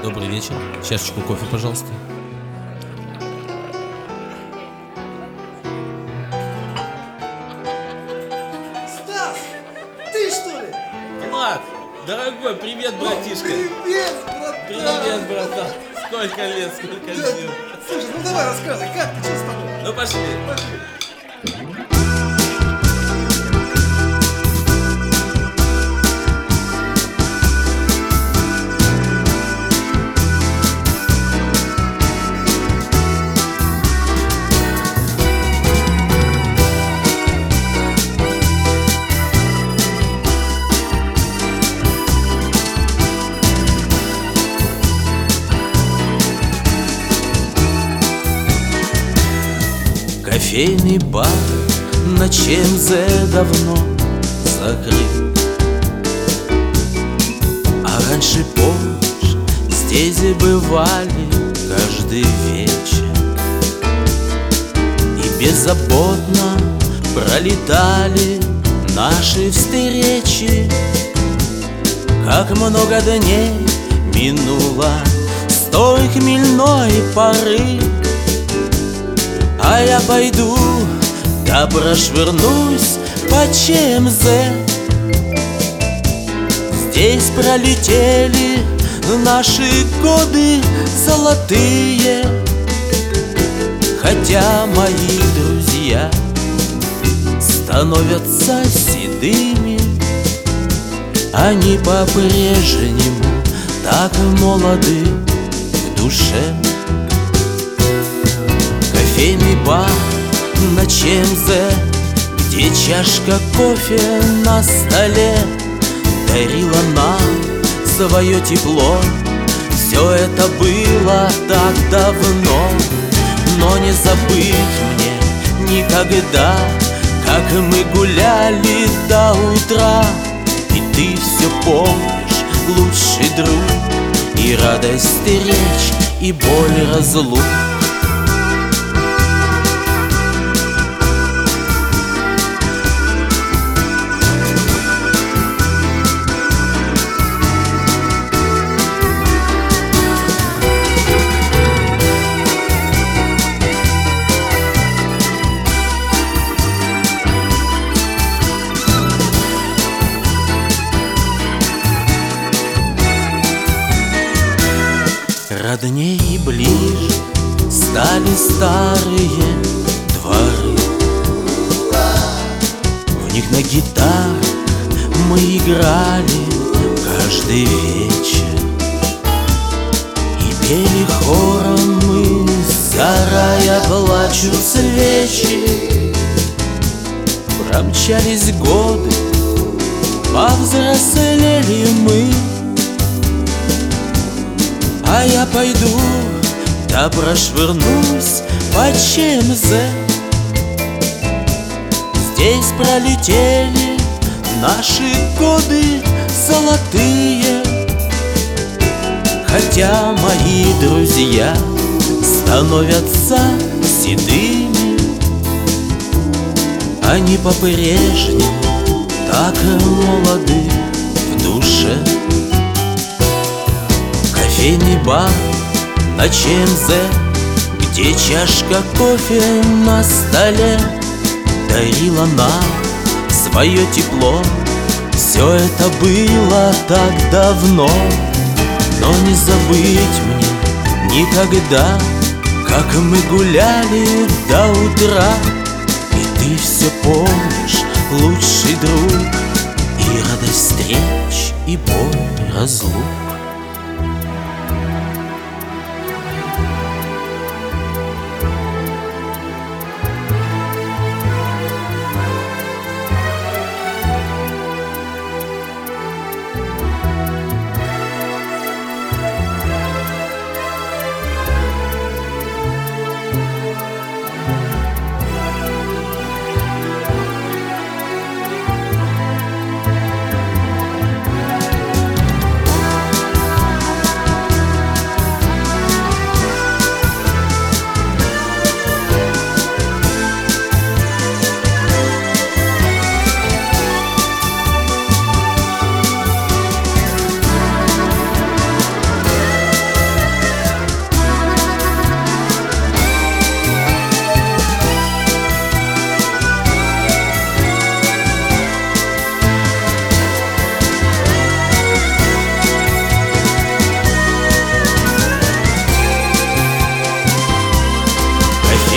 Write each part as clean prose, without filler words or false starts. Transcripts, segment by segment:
Добрый вечер. Чашечку кофе, пожалуйста. Стас, ты что ли? Влад, дорогой, привет, братишка. Привет, братан. Привет, братан. Сколько лет, сколько лет. Слушай, ну давай рассказывай, как ты, что с тобой? Ну пошли. Пошли. Кофейный бар на ЧМЗ давно закрыт, а раньше, помнишь, здесь бывали каждый вечер и беззаботно пролетали наши встречи. Как много дней минуло с той хмельной поры, а я пойду, да прошвырнусь по ЧМЗ. Здесь пролетели наши годы золотые, хотя мои друзья становятся седыми, они по-прежнему так молоды в душе. Кофейный бар на ЧМЗ, где чашка кофе на столе дарила нам свое тепло. Все это было так давно, но не забыть мне никогда, как мы гуляли до утра. И ты все помнишь, лучший друг, и радость встреч, и боль разлук. Роднее и ближе стали старые дворы. В них на гитарах мы играли каждый вечер и пели хором мы: сгорая плачут свечи. Промчались годы, повзрослели мы, а я пойду, да прошвырнусь по ЧМЗ. Здесь пролетели наши годы золотые, хотя мои друзья становятся седыми, они по-прежнему так молоды в душе. Кофейный бар на ЧМЗ, где чашка кофе на столе дарила нам свое тепло. Все это было так давно, но не забыть мне никогда, как мы гуляли до утра. И ты все помнишь, лучший друг, и радость встреч, и боль разлук.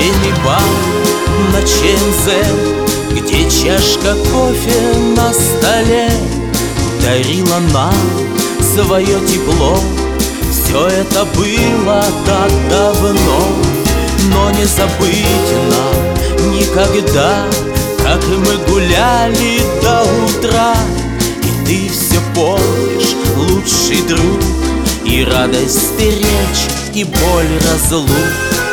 Кофейный бар на ЧМЗ, где чашка кофе на столе дарила нам свое тепло. Все это было так давно, но не забыть нам никогда, как мы гуляли до утра. И ты все помнишь, лучший друг, и радость встреч, и боль разлук.